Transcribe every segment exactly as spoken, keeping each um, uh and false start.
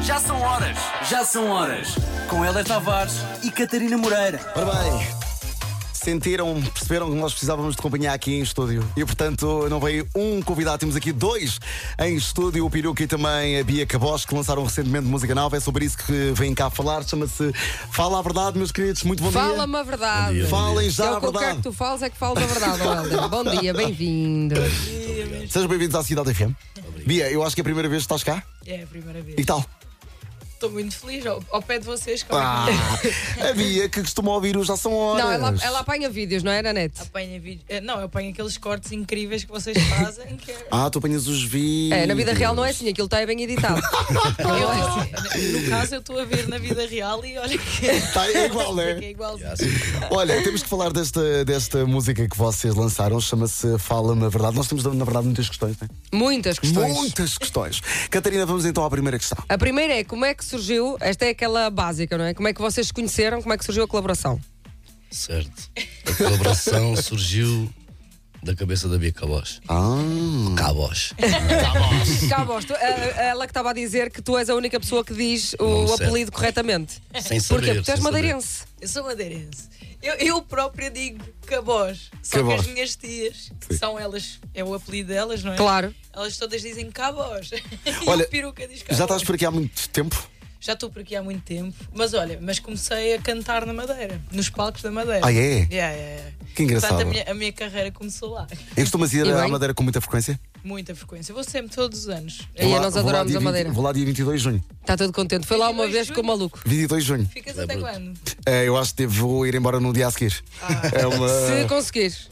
Já são horas, já são horas. Com Héler Tavares e Catarina Moreira. Ora bem, sentiram, perceberam que nós precisávamos de companhia aqui em estúdio. E portanto não veio um convidado, temos aqui dois em estúdio, o Peruca e também a Bia Cabos, que lançaram recentemente música nova. É sobre isso que vêm cá falar. Chama-se Fala a Verdade, meus queridos. Muito bom dia. Fala-me a verdade. Falem já é a o que eu quero verdade. que tu fales, é que fales a verdade, oh Helder. Bom dia, bem-vindo. Sejam bem-vindos à Cidade F M. Bia, eu acho que é a primeira vez que estás cá. É a primeira vez. E que tal? Estou muito feliz ao, ao pé de vocês. Como Ah, é que a Bia que costuma ouvir os Já São Horas. Não, ela, ela apanha vídeos, não é, na net? apanha vídeo. eh, Não, eu apanho aqueles cortes incríveis que vocês fazem. Que é- Ah, tu apanhas os vídeos. É, na vida real não é assim, aquilo está bem editado. eu, no caso, eu estou a ver na vida real e olha que Tá, é igual, que né? é igualzinho. Olha, temos que falar desta, desta música que vocês lançaram, chama-se Fala-me a Verdade. Nós temos, na verdade, muitas questões, não é? Muitas questões. Muitas questões. Catarina, vamos então à primeira questão. A primeira é como é que surgiu, esta é aquela básica, não é? Como é que vocês se conheceram, como é que surgiu a colaboração? Certo. A colaboração surgiu da cabeça da Bia Cabos. Ah, Cabos. Cabos, tu- a- a- ela que estava a dizer que tu és a única pessoa que diz o Não, certo. apelido corretamente. Sem saber. Porquê? Porque tu és sem saber. madeirense. Eu sou madeirense. Eu, eu própria digo Cabos. Só Cabos. que as minhas tias, que são elas, é o apelido delas, não é? Claro. Elas todas dizem Cabos. E Olha, o Peruca diz Cabos. já estás por aqui há muito tempo? Já estou por aqui há muito tempo, mas olha, mas comecei a cantar na Madeira, nos palcos da Madeira. Ah, é? Yeah, yeah, yeah. Que engraçado. Portanto, a minha, a minha carreira começou lá. Eu costumas ir E à bem? Madeira com muita frequência? Muita frequência. Vou sempre todos os anos. E Vou lá- nós vou lá adoramos dia a Madeira. vinte Vou lá dia vinte e dois de junho. Está todo contente. Foi lá uma vinte e dois vez, de ficou junho? maluco. vinte e dois de junho. Ficas É até bruto. quando? É, eu acho que vou ir embora no dia a seguir. É uma... Se conseguires.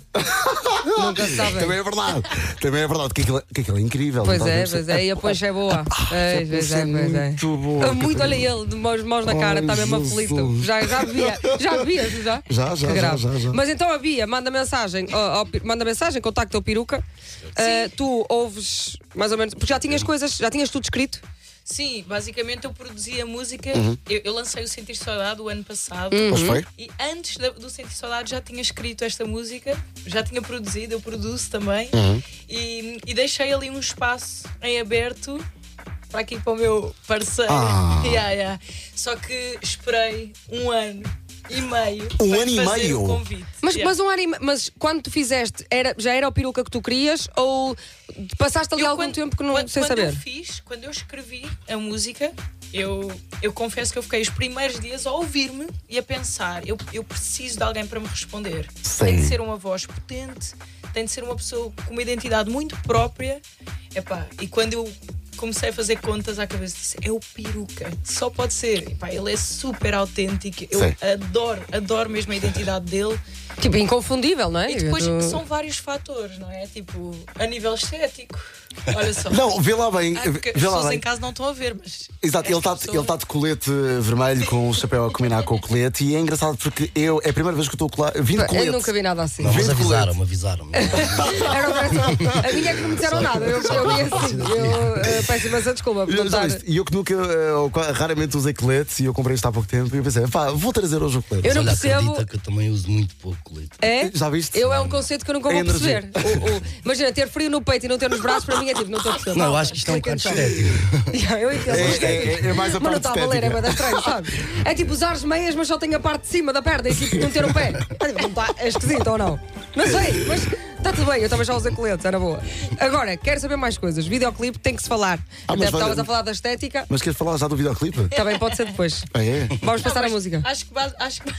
Nunca se sabe. Também é verdade. Também é verdade. Que aquilo, que aquilo é incrível. Pois Não é, estás a pois é, e a poncha é boa. Pois, pois Isso é, é pois é. muito boa, Muito, olha Catarina. ele, de mãos, mãos na cara, Ai, está mesmo Jesus. aflito. Já, já via, já vias, já? Já, já, Que grave. já, já, já. Mas então a Bia manda mensagem, ó, ó, manda mensagem, contacta o Peruca. Ah, tu ouves mais ou menos, porque já tinhas coisas, já tinhas tudo escrito. Sim, basicamente eu produzi a música. Uhum. Eu, eu lancei o Sentir Saudade o ano passado. Pois foi? E antes da- do Sentir Saudade já tinha escrito esta música, já tinha produzido, eu produzo também. Uhum. E, e deixei ali um espaço em aberto para aqui para o meu parceiro. Ah. Yeah, yeah. Só que esperei um ano e meio Um para ano e fazer meio? o convite. Mas, Yeah. mas, um ano e me- mas quando tu fizeste, era, já era o Peruca que tu querias ou passaste ali Eu, algum quando- tempo que não, quando, sem quando saber? eu fiz, quando eu escrevi a música, eu, eu confesso que eu fiquei os primeiros dias a ouvir-me e a pensar, eu, eu preciso de alguém para me responder. Sim. Tem de ser uma voz potente, tem de ser uma pessoa com uma identidade muito própria. Epá, e quando eu comecei a fazer contas à cabeça, disse, é o Peruca, só pode ser. Epá, ele é super autêntico, eu Sim. adoro, adoro mesmo a identidade dele. Tipo, inconfundível, não é? E depois Tu- são vários fatores, não é? Tipo, a nível estético. Olha só. Não, vê lá bem. Ah, porque as vê lá pessoas bem. em casa não estão a ver, mas. Exato, ele esta está pessoa- ele tá de colete vermelho com o chapéu a combinar com o colete e é engraçado porque eu é a primeira vez que eu estou a vim de colete. Eu nunca vi nada assim. Não, mas Vem de avisaram-me, avisaram-me. Era o coração. A minha é que não me disseram nada. Eu, eu vi assim. Eu eh, peço imensa desculpa por Já não estar. viste? E eu que nunca, eh, ou qua- raramente usei coletes e eu comprei isto há pouco tempo e eu pensei, pá, vou trazer hoje o colete. Eu não Olha, percebo. acredita que eu também uso muito pouco colete. É? Já viste? Eu é um conceito que eu nunca É vou energia. perceber. O- o- imagina, ter frio no peito e não ter nos braços, para mim é tipo, não estou a perceber. Não, eu acho que isto é um Explica bocado então. estético. Yeah, eu entendo. É- estético. é- é mais a Mas não parte está a valer, é estética. bem estranho, sabe? É tipo usar as meias, mas só tem a parte de cima da perna e tipo não ter o pé. É, tipo, não tá, é esquisito ou não? Não sei, mas está tudo bem, eu também já usei coletes, era boa. Agora, quero saber mais coisas. Videoclipe tem que se falar. Ah, Até mas porque estavas olha- a falar da estética, Mas queres falar já do videoclipe? também pode ser depois. Ah, é? Vamos passar a Mas música. Acho que. base- Acho que...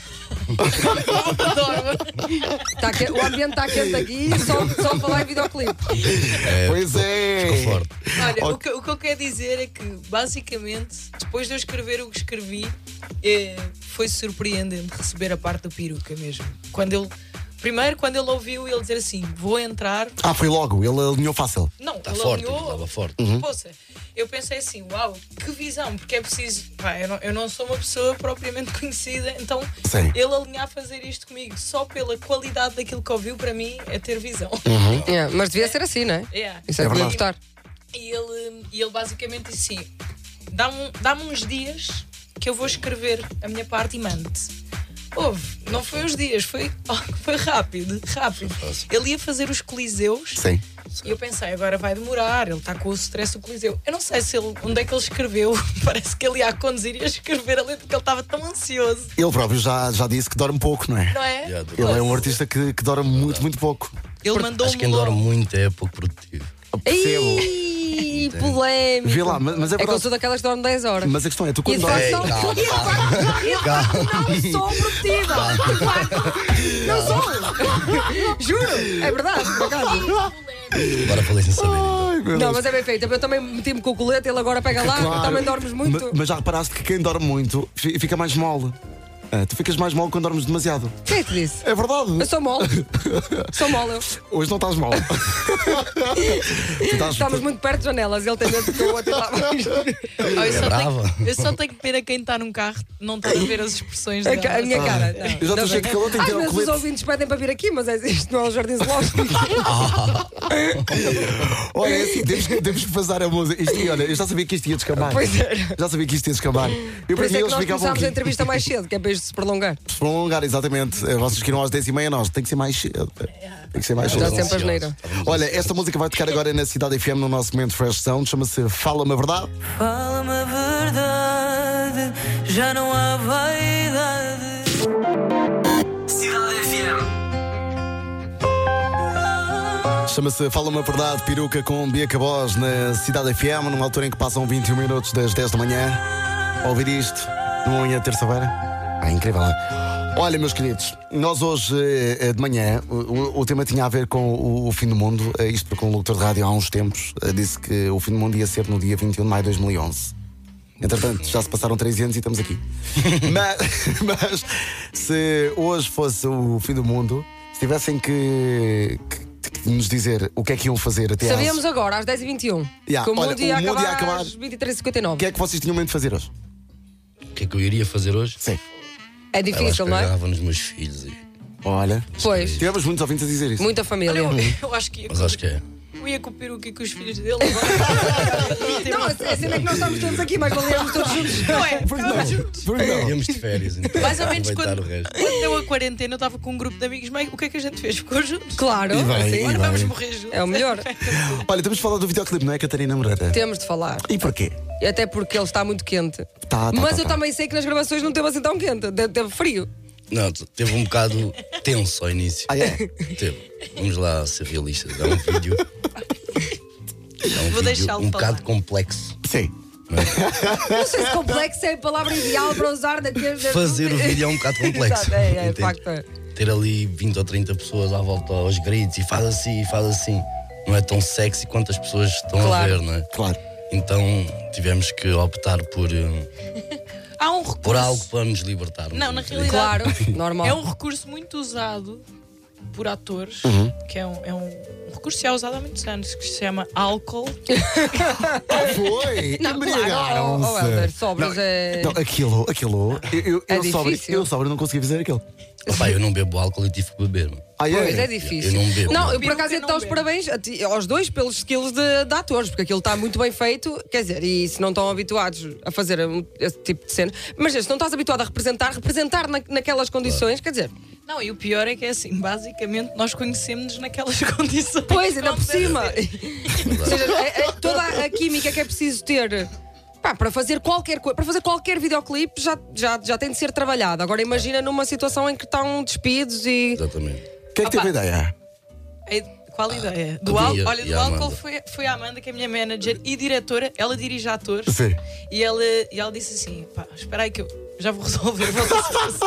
Adoro. Tá que- o ambiente está quente aqui, só, só falar em videoclipe. Pois é. Ficou forte. Olha, Ok. o que, o que eu quero dizer é que, basicamente, depois de eu escrever o que escrevi, eh, foi surpreendente receber a parte do Peruca mesmo. Quando ele. Primeiro, quando ele ouviu ele dizer assim, vou entrar. Ah, foi logo, ele alinhou fácil. Não, Está ele forte, alinhou. estava forte. Poxa, eu pensei assim, uau, que visão, porque é preciso. Pá, eu, não, eu não sou uma pessoa propriamente conhecida, então Sim. ele alinhar a fazer isto comigo só pela qualidade daquilo que ouviu, para mim é ter visão. Yeah, mas devia ser assim, não é? Yeah. Isso é, É que devia verdade. gostar. E ele, e ele basicamente disse assim: dá-me dá-me uns dias que eu vou escrever a minha parte e mando-te. Houve, não foi uns dias, foi, oh, foi rápido, rápido. Ele ia fazer os coliseus. Sim. E eu pensei, agora vai demorar, ele está com o stress do coliseu. Eu não sei se ele, onde é que ele escreveu. Parece que ele ia a conduzir e ia escrever a letra porque ele estava tão ansioso. Ele próprio já, já disse que dorme pouco, não é? Não é? Yeah, Ele é um artista que, que dorme muito, muito pouco. Ele mandou-me Acho que quem dorme logo. muito é pouco produtivo. Percebo. Ih, polémico. Vê lá, mas, mas é É que eu verdade. sou daquelas que dormem dez horas. Mas a questão é, tu E quando de facto dormes. não, calma, e de facto- e de facto não sou produtiva. De facto, não sou. Juro, é verdade, por acaso. Agora falei sem saber. então. Ai, meu Não, Deus. mas é bem feito. Eu também meti-me com o colete, ele agora pega lá. Claro. Também dormes muito. Ma- Mas já reparaste que quem dorme muito fi- fica mais mole. Ah, tu ficas mais mole quando dormes demasiado. Quem é que disse? É verdade. Eu sou mole. Sou mole eu. Hoje não estás mole. Tu estás- Estamos muito perto de janelas. Ele tem medo que eu outro lá mais. Oh, eu, só brava. tenho, eu só tenho pena quem está num carro não está a ver as expressões A, dela. ca- a minha cara. Eu já estou cheio de calor, tenho que Às ter o vezes os colete. ouvintes pedem para vir aqui, mas é isto não é um jardim zoológico. Olha, é assim, temos, que- temos que fazer a música. Isto, e olha, eu já sabia que isto ia descambar. Pois era. Já sabia que isto ia descambar. Eu Por para isso mim é que eles nós ficavam começámos a aqui. entrevista mais cedo, que é para isto se prolongar. Se prolongar, exatamente. Eh, Vocês que irão às dez e meia, nós. Tem que ser mais cedo. Tem que ser mais Já cedo. sempre asneira. Olha, esta música vai tocar agora na Cidade F M no nosso momento Fresh Sound. Chama-se Fala-me a Verdade. Fala-me a verdade, já não há vaidade. Cidade F M. Chama-se Fala-me a Verdade, peruca com Bia Cabós na Cidade F M, numa altura em que passam vinte e um minutos das dez da manhã. A ouvir isto, numa manhã de terça-feira. Ah, incrível, não é? Olha, meus queridos, nós hoje eh, de manhã, o, o- o tema tinha a ver com o, o fim do mundo. Eh, Isto porque um locutor de rádio há uns tempos eh, disse que o fim do mundo ia ser no dia vinte e um de maio de dois mil e onze. Entretanto, já se passaram três anos e estamos aqui. mas, mas se hoje fosse o fim do mundo, se tivessem que, que- que nos dizer o que é que iam fazer até Sabíamos às... agora, às dez e vinte e um, Yeah, que o olha, mundo ia o mundo acabar, ia acabar- às vinte e três e cinquenta e O nove. que é que vocês tinham medo de fazer hoje? O que é que eu iria fazer hoje? Sim. É Eu acho que difícil, não é? agarrava nos meus filhos. E... Olha, Pois, tivemos muitos ouvintes a dizer isso. muita família. Eu, eu acho que ia, Mas acho que é. eu ia com o peruca e com os filhos dele. Não, a cena é que nós estamos todos aqui, mas valíamos todos juntos. Não é? Pois não, pois não. Íamos de férias, então. Mais ou menos Aproveitar quando, o resto. quando deu a quarentena, eu estava com um grupo de amigos meio. O que é que a gente fez? Ficou juntos. Claro, E bem, sim. e Olha, vamos bem. morrer juntos. É o melhor. Olha, temos de falar do videoclipe, não é, Catarina Moreira? Temos de falar. E porquê? Até porque ele está muito quente. Tá, tá, Mas tá, eu tá. também sei que nas gravações não teve assim tão quente. Teve, teve frio. Não, t- teve um bocado tenso ao início. Ah, é? Teve. Vamos lá ser realistas. É um vídeo. É um Vou vídeo deixá-lo um falar. bocado complexo. Sim. Não sei se complexo é a palavra ideal para usar daquele. Fazer o vídeo é um bocado complexo. Exato, é, é, de entende? facto é. Ter ali vinte ou trinta pessoas à volta aos gritos e faz assim, e faz assim. Não é tão sexy quanto as pessoas estão Claro. a ver, não é? Claro. Então tivemos que optar por, eh, Há um recurso. por algo para nos libertar. Não, na é? realidade- Claro, normal. É um recurso muito usado por atores, Uhum. que é um, é um recurso que já é usado há muitos anos, que se chama álcool. Ah, foi! Não, claro, oh, oh, Helder, sobras não, é- não, aquilo, aquilo. Eu, eu, É eu, sobre, difícil. eu sobre não consegui fazer aquilo. Opa, eu não bebo álcool e tive que beber. mano. Ah, Pois, é é? difícil. Eu não bebo. Não, eu por Peruca acaso ia não dar os bebo. parabéns a ti- aos dois pelos skills de, de atores, porque aquilo está muito bem feito. Quer dizer, e se não estão habituados a fazer um- esse tipo de cena, mas se não estás habituado a representar, representar na- naquelas condições, quer dizer, Não, e o pior é que é assim, basicamente nós conhecemos-nos naquelas condições. pois, ainda por Vamos dizer cima. assim. Ou seja, é- é toda a química que é preciso ter. Pá, para fazer qualquer coisa, para fazer qualquer videoclipe já, já, já tem de ser trabalhado. Agora imagina numa situação em que estão despidos e. Exatamente. Quem é que teve a ideia? É- Qual a ideia? Do a álcool, Bia olha, e do a álcool Amanda. foi, foi a Amanda, que é a minha manager e diretora. Ela dirige atores. Sim. E ela, e ela disse assim: pá, espera aí que eu já vou resolver. Vou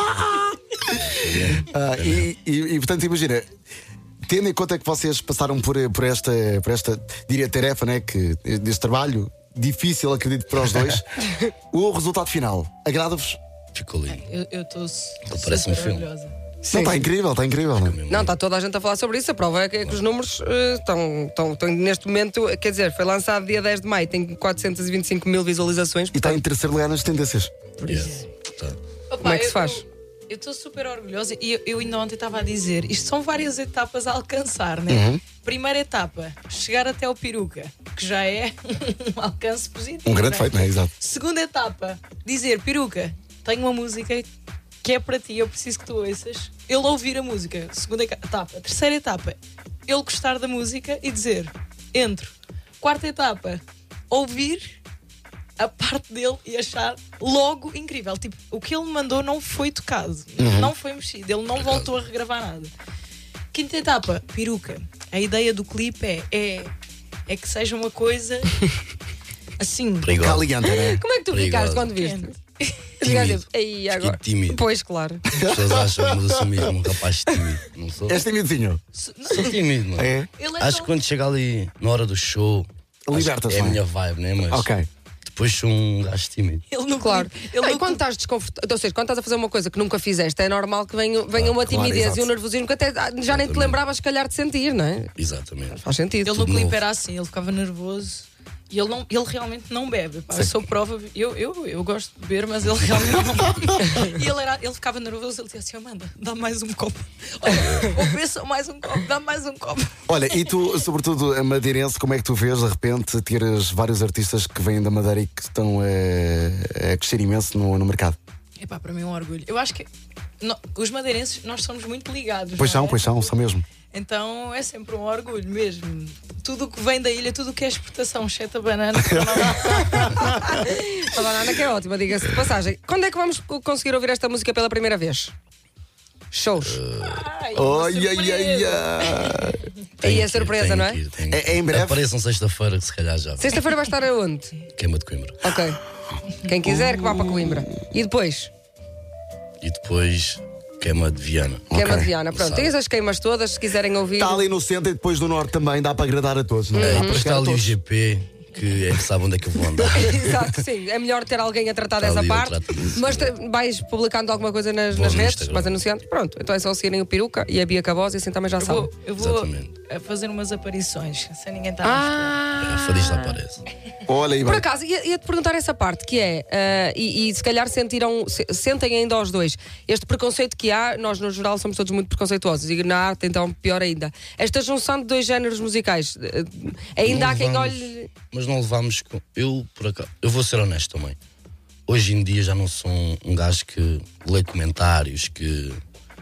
Ah, e, e, e, portanto, imagina, tendo em conta que vocês passaram por, por esta, por esta diria, tarefa, né, que, deste trabalho difícil, acredito, para os dois, o resultado final agrada-vos? Ficou lindo. Eu estou parece um filme. Não, está incrível, está incrível. Não? Não, está toda a gente a falar sobre isso. A prova é que, é que os números eh, estão, estão, estão neste momento. Quer dizer, foi lançado dia dez de maio, tem quatrocentos e vinte e cinco mil visualizações. E está em terceiro lugar nas tendências. Yeah. Tá. Como é que se faz? Eu estou super orgulhosa e eu, eu ainda ontem estava a dizer: isto são várias etapas a alcançar, né? Uhum. Primeira etapa, chegar até o peruca, que já é um alcance positivo. Um grande né? feito, não é? Exato. Segunda etapa, dizer: peruca, tenho uma música que é para ti, eu preciso que tu ouças. Ele ouvir a música, segunda etapa. Terceira etapa, ele gostar da música e dizer, entro. Quarta etapa, ouvir a parte dele e achar logo incrível. Tipo, o que ele me mandou não foi tocado, uhum. não foi mexido, ele não voltou a regravar nada. Quinta etapa, peruca. A ideia do clipe é, é, é que seja uma coisa assim. Caliente, né? Como é que tu ficaste quando viste? Tímido. Aí, agora... tímido. Pois, claro. As pessoas acham que eu sou mesmo um rapaz tímido. Não sou? És timidozinho? Sou tímido, mano. É? Ele é Acho tão- que quando chega ali na hora do show, acho Liberta-se, que é a não é? minha vibe, né? Mas Ok. depois sou um gajo tímido. Ele não Claro. Ele Não, não e quando estás desconfortável, ou seja, quando estás a fazer uma coisa que nunca fizeste, é normal que venha, venha uma claro, timidez exato. e um nervosismo que até já nem te Exatamente. lembravas, se calhar, de sentir, não é? Exatamente. Faz sentido. Ele no Tudo clipe novo. era assim, ele ficava nervoso e ele, não, ele realmente não bebe. Pá, eu sou prova, eu, eu, eu gosto de beber, mas ele realmente não bebe. E ele, era, ele ficava nervoso, ele dizia assim: Amanda, dá mais um copo. Olha, ou pensa mais um copo, dá mais um copo. Olha, e tu, sobretudo a madeirense, como é que tu vês de repente teres vários artistas que vêm da Madeira e que estão a, a crescer imenso no, no mercado? Epá, para mim é um orgulho. Eu acho que no- os madeirenses, nós somos muito ligados. Pois não são, é? pois são, são mesmo. Então é sempre um orgulho mesmo. Tudo o que vem da ilha, tudo o que é exportação, exceto a banana. que não- A banana que é ótima, diga-se de passagem. Quando é que vamos conseguir ouvir esta música pela primeira vez? Shows. Ai, uma Ai, ai, ai, surpresa. ai. Aí é Tenho que ir, surpresa, tenho não é? que ir, tenho É- que é ir. em breve? Apareçam sexta-feira, que se calhar já. Sexta-feira vai estar aonde? Queima de Coimbra. Ok. Quem quiser que vá para Coimbra. E depois? E depois queima de Viana. Queima Ok. de Viana. Pronto, Sabe. tens as queimas todas, se quiserem ouvir. Está ali no centro e depois do norte também, dá para agradar a todos, não é? É, Dá e para depois chegar está a ali o todos. G P, que é que sabe onde é que eu vou andar. Exato, sim. É melhor ter alguém a tratar Está dessa ali, eu parte. trato disso, Mas sim. te- vais publicando alguma coisa nas, Vou nas no redes, Instagram. vais anunciando. Pronto, então é só seguirem o Peruca e a Bia Cabos e assim também já Eu sabem. vou, eu vou Exatamente. a fazer umas aparições, sem ninguém estar a Ah! A Fadista aparece. Olha, e Por bem. acaso, ia- ia-te perguntar essa parte, que é, ah, e, e se calhar sentiram, se- sentem ainda os dois, este preconceito que há, nós no geral somos todos muito preconceituosos, e na arte então pior ainda. Esta junção de dois géneros musicais, ah, ainda Não há quem levamos- olhe... Mas não levámos com. Eu, por acaso, eu vou ser honesto também. Hoje em dia já não sou um, um gajo que lê comentários, que,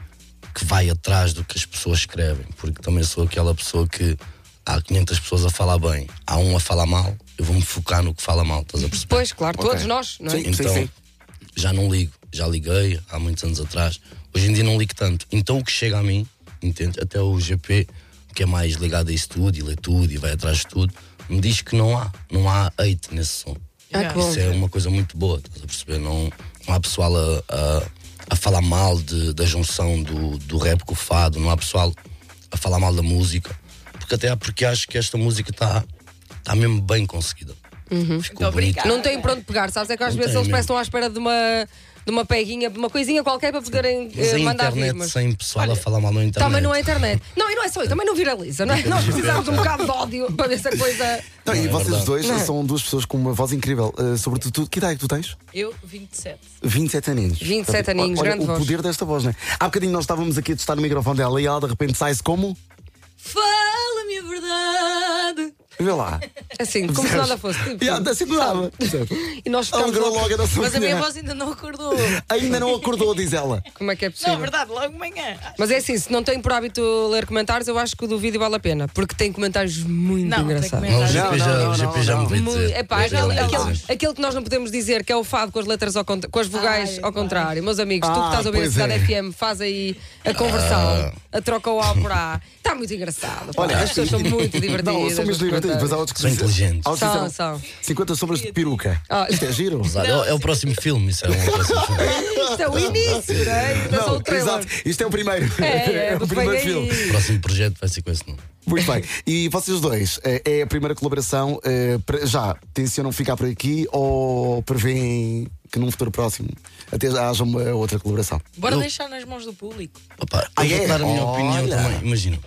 que vai atrás do que as pessoas escrevem, porque também sou aquela pessoa que há quinhentas pessoas a falar bem, há um a falar mal, eu vou-me focar no que fala mal, estás a perceber? Pois, claro, todos nós, não é? Sim. Então, sim. já não ligo, já liguei há muitos anos atrás. Hoje em dia não ligo tanto. Então o que chega a mim, entende? Até o G P, que é mais ligado a isso tudo, e lê tudo, e vai atrás de tudo, me diz que não há, não há hate nesse som. Ah, que bom. Isso é uma coisa muito boa, estás a perceber? Não, não há pessoal a, a, a falar mal de, da junção do, do rap com o fado, não há pessoal a falar mal da música, porque até porque acho que esta música está tá mesmo bem conseguida. Ficou Muito bonito. obrigada. Não têm pronto pegar, sabes? É que às Não vezes tem eles mesmo. parecem estão à espera de uma, de uma peguinha, de uma coisinha qualquer para poderem Mas eh, a mandar internet vir. Mas... sem pessoal Olha, a falar mal na internet. Também não é internet. Não, e não é só isso, também não viraliza, não é? Nós precisamos um bocado de ódio para ver se a coisa. Não, e Não, é vocês verdade. dois Não é? são duas pessoas com uma voz incrível. Uh, sobretudo, tu, que idade é que tu tens? Eu, vinte e sete. vinte e sete aninhos. vinte e sete Olha, aninhos, olha grande o voz. poder desta voz, não é? Há bocadinho nós estávamos aqui a testar no microfone dela e ela de repente sai-se como? Fala-me a verdade. Vê lá. Assim, como se nada fosse. Tipo, E assim do nada. E nós ficamos Alegrou logo. logo a nossa Mas a minha manhã. voz ainda não acordou. Ainda não acordou, diz ela. Como é que é possível? Não, verdade, logo de manhã. Mas é assim, se não tem por hábito ler comentários, eu acho que o do vídeo vale a pena, porque tem comentários muito Não, tem engraçados. Não, o comentários. G P Não, já, não, o G P já não, me veio Muito, dizer. epá, Já aquele, me veio aquele- dizer. aquele que nós não podemos dizer, que é o fado com as letras ao contra, com as vogais Ai, ao contrário. Meus amigos, tu Ah, que estás a ouvir a pois Cidade é. F M, faz aí a conversão, a troca o A por A. Está muito engraçado. pá. Olha, as pessoas são muito divertidas. Não, são mesmo nos divertidos. Depois há comentários. outros que São dizem- inteligentes. há outros que São, dizem, são. cinquenta sombras de peruca. Olha. Isto é giro. Exato, é, é o próximo filme, isso é um próximo filme. Isto é o início, não é? Ainda só Não, o trailer. exato. Isto é o primeiro. É, é, o do primeiro Peguei filme. aí. O próximo projeto vai ser com esse nome. Muito bem. E vocês dois, eh, é a primeira colaboração. eh, para- Já tencionam ficar por aqui ou prevêem que num futuro próximo até já haja uma outra colaboração? Bora Eu- deixar nas mãos do público. Opa, eu Ah, vou é? dar a minha Olha. opinião também. Imagina,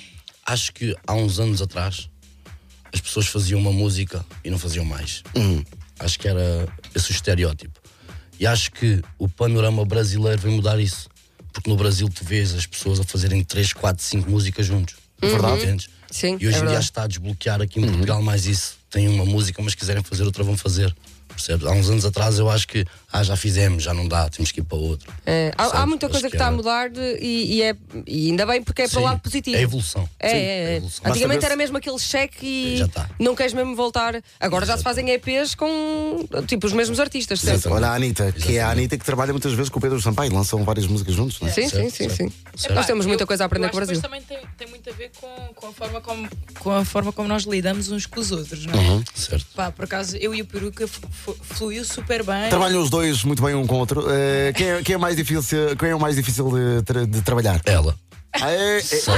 acho que há uns anos atrás as pessoas faziam uma música e não faziam mais. Acho que era esse o estereótipo. E acho que o panorama brasileiro vem mudar isso. Porque no Brasil tu vês as pessoas a fazerem três, quatro, cinco músicas juntos. Verdade. Entendes? Sim, E hoje é em dia verdade. está a desbloquear aqui em Portugal mais isso. Tem uma música, mas quiserem fazer outra, vão fazer. Percebes? Há uns anos atrás eu acho que ah, já fizemos, já não dá, temos que ir para outro. É, há, há Percebes? muita coisa Acho que está a é- mudar e, e é, e ainda bem porque é para o Sim, lado positivo. É evolução. É, Sim, é, é. evolução. Antigamente Basta ver era se- mesmo aquele cheque e Já tá. não queres mesmo voltar. Agora já, Já se tá. fazem E Pês com tipo os mesmos artistas. sempre. Exatamente. Olha a Anitta, que é a Exatamente. Anitta que trabalha muitas vezes com o Pedro Sampaio, lançam várias músicas juntos, não é? Sim, sim, Certo, sim, certo. sim. Certo. Nós temos muita eu- coisa a aprender eu com o acho que Brasil. depois também tem, tem muito a ver com, com, a forma como, com a forma como nós lidamos uns com os outros, não é? Uhum. Certo. Pá, por acaso, eu e o Peruca f- f- fluiu super bem. Trabalham os dois muito bem um com o outro. Eh, quem, é, quem é mais difícil, quem é o mais difícil de, tra- de trabalhar? Ela. Ah, é, é, Sem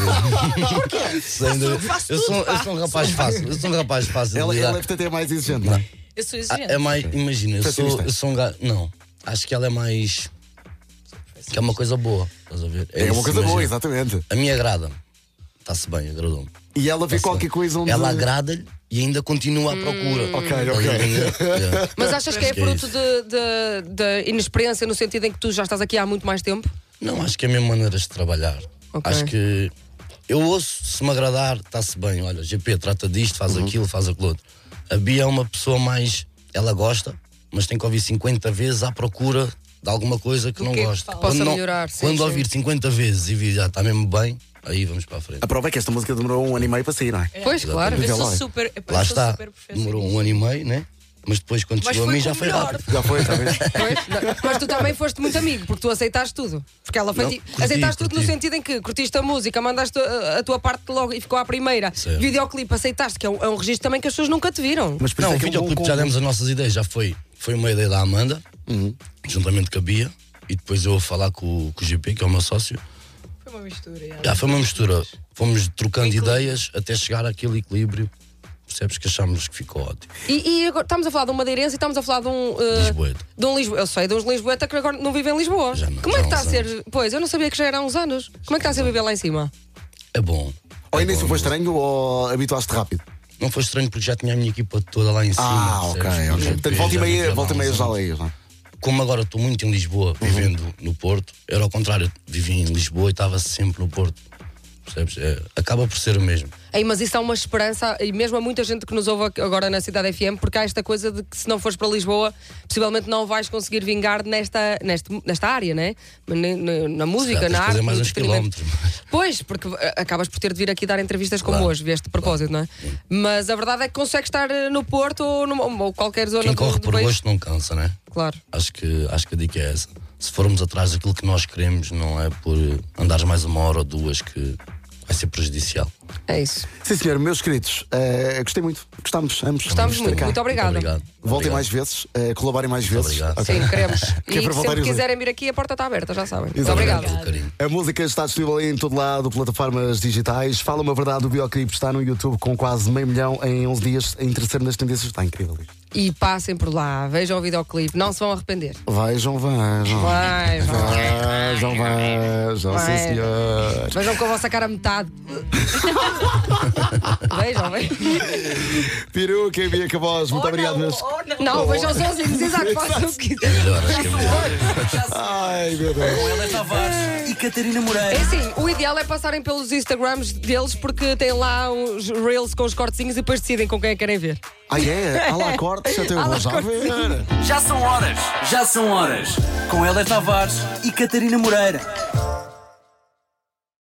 dúvida. Sem dúvida. faço Eu tudo, sou, eu pá. sou um rapaz fácil. Eu sou um rapaz fácil. ela, de lidar. ela é portanto é mais exigente, não é? Eu sou Ah, exigente. é mais, imagina, eu sou, Pessimista. eu sou um gajo. Não, acho que ela é mais. Que é uma coisa boa, estás a ver? É uma isso, coisa boa, imagina. exatamente. A minha agrada-me. Está-se bem, agradou-me. E ela vê Tá-se qualquer bem. coisa onde. Ela agrada-lhe e ainda continua à procura. Ok, Estás a ok. entender? Yeah. Mas achas que é Acho que é fruto isso. de, de, de inexperiência no sentido em que tu já estás aqui há muito mais tempo? Não, acho que é a mesma maneira de trabalhar. Ok. Acho que eu ouço, se me agradar, está-se bem. Olha, G P, trata disto, faz Uhum. aquilo, faz aquilo outro. A Bia é uma pessoa mais. Ela gosta, mas tem que ouvir cinquenta vezes à procura de alguma coisa que não que gosta. possa Quando não- melhorar, sim, Quando sim. ouvir cinquenta vezes e vir já está mesmo bem, aí vamos para a frente. A prova é que esta música demorou um ano e meio para sair, não é? Pois, claro. Eu Vê lá. sou super. epá, Lá eu sou está. super Demorou perfeccionista. um ano e meio, né? Mas depois, quando Mas chegou a foi mim, já com o foi melhor. rápido. Já foi, talvez. Pois, não, mas tu também foste muito amigo, porque tu aceitaste tudo. Porque ela foi Não, ti- curti, aceitaste tudo no curti. sentido em que curtiste a música, mandaste a, a tua parte logo e ficou à primeira. Certo. Videoclipe aceitaste, que é um, é um registro também que as pessoas nunca te viram. Mas por Não, isso o é que é um videoclipe bom já combo. demos as nossas ideias, já foi, foi uma ideia da Amanda, juntamente com a Bia, e depois eu a falar com, o- com o G P, que é o meu sócio. Foi uma mistura. já. Já foi uma mistura. Fomos trocando ideias até chegar àquele equilíbrio. Percebes que achámos que ficou ótimo. E, e agora estamos a falar de um madeirense e estamos a falar de um. uh, Lisboeta. De um Lisboeta. Eu sei, de uns Lisboeta que agora não vivem em Lisboa. Já não, Como é que já há está a uns ser? Pois, eu não sabia que já era há uns anos. Como é que está a ser viver lá em cima? É bom. Ou É início bom. foi estranho ou habituaste rápido? Não foi estranho porque já tinha a minha equipa toda lá em cima. Ah, ok, percebes? ok. O G P Portanto, volta e já meia, vivia lá volta e há meia uns já anos. leias, não é? Como agora estou muito em Lisboa, vivendo no Porto, era ao contrário, vivia em Lisboa e estava sempre no Porto. Percebes? É, acaba por ser o mesmo. Ei, mas isso é uma esperança, e mesmo a muita gente que nos ouve agora na Cidade F M, porque há esta coisa de que se não fores para Lisboa, possivelmente não vais conseguir vingar nesta, nesta, nesta área, né? Na, na, na música, Tens na de arte. fazer mais no uns entretenimento. quilómetros. Pois, porque eh, acabas por ter de vir aqui dar entrevistas como Claro, hoje, vieste de propósito, não é? Mas a verdade é que consegues estar eh, no Porto ou, numa, ou qualquer zona Quem do, corre do por país. gosto não cansa, né? Claro. Acho que, acho que a dica é essa. Se formos atrás daquilo que nós queremos, não é por andares mais uma hora ou duas que vai ser prejudicial. É isso. Sim, senhor, meus queridos, eh, gostei muito. Gostámos ambos. Gostámos Gostei muito. cá. Muito obrigada. Obrigado. Voltem Obrigado. mais vezes, eh, colaborem mais vezes. obrigado. Ok. Sim, queremos. Que é E para se voltarem sempre a dizer. quiserem vir aqui, a porta está aberta, já sabem. Muito Exatamente. obrigada. Pelo carinho. A música está disponível em todo lado, plataformas digitais. Fala uma verdade, o videoclipe está no YouTube com quase meio milhão em onze dias, em terceiro nas tendências. Está incrível isto. E passem por lá, vejam o videoclipe, não se vão arrepender. Vejam, vejam. Vai, vai. Vejam, vejam, Vai. sim senhor. Vejam com a vossa cara a metade. Vejam, vejam. Peruca e Bia Cabos, muito Oh, obrigado, não, meus. oh, não. Não, vejam sozinhos, exato, façam o que quiserem. Melhor, acho que é melhor. Ai, meu Deus. Com Helder Tavares e Catarina Moreira. É assim, o ideal é passarem pelos Instagrams deles porque tem lá uns reels com os cortezinhos e depois decidem com quem é que querem ver. Ah, é? Há lá cortes, até eu Há vou lá já cortes. ver. Já são horas. Já são horas. Com Helder Tavares e Catarina Moreira.